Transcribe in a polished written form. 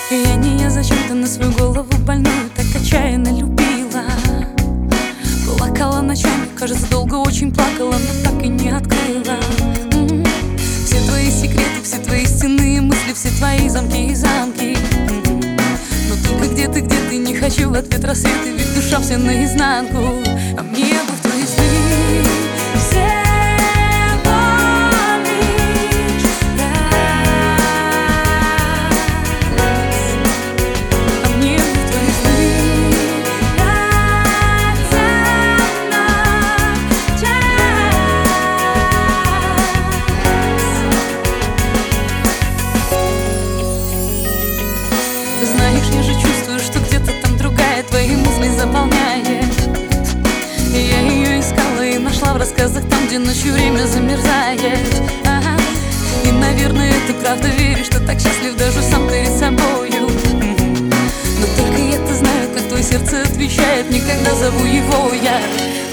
Я зачем-то на свою голову больную так отчаянно любила. Плакала ночами, кажется, долго очень плакала, но так и не открыла. Все твои секреты, все твои истинные мысли, все твои замки и замки. Но только где ты, не хочу в ответ рассветы, ведь душа вся наизнанку. А мне бы в твои сны знаешь, я же чувствую, что где-то там другая твои мысли заполняет. Я ее искала и нашла в рассказах там, где ночью время замерзает. Ага. И, наверное, ты правда веришь, что так счастлив даже сам перед собою. Но только я-то знаю, как твое сердце отвечает мне, когда зову его я.